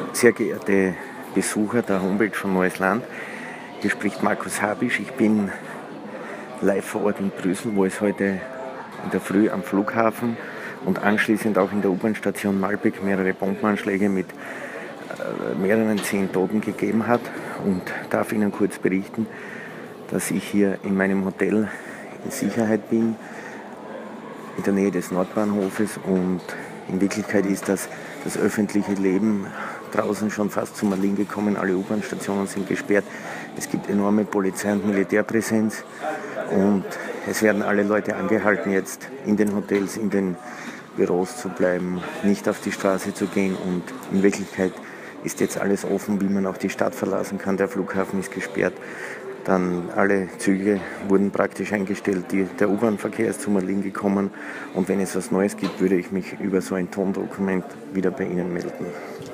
Sehr geehrte Besucher der Homepage von Neues Land, hier spricht Markus Habisch. Ich bin live vor Ort in Brüssel, wo es heute in der Früh am Flughafen und anschließend auch in der U-Bahn-Station Malbeck mehrere Bombenanschläge mit mehreren 10 Toten gegeben hat, und darf Ihnen kurz berichten, dass ich hier in meinem Hotel in Sicherheit bin, in der Nähe des Nordbahnhofes, und in Wirklichkeit ist das öffentliche Leben draußen schon fast zum Erliegen gekommen. Alle U-Bahn-Stationen sind gesperrt, es gibt enorme Polizei- und Militärpräsenz und es werden alle Leute angehalten, jetzt in den Hotels, in den Büros zu bleiben, nicht auf die Straße zu gehen, und in Wirklichkeit ist jetzt alles offen, wie man auch die Stadt verlassen kann. Der Flughafen ist gesperrt. Dann alle Züge wurden praktisch eingestellt, der U-Bahn-Verkehr ist zum Erliegen gekommen, und wenn es was Neues gibt, würde ich mich über so ein Tondokument wieder bei Ihnen melden.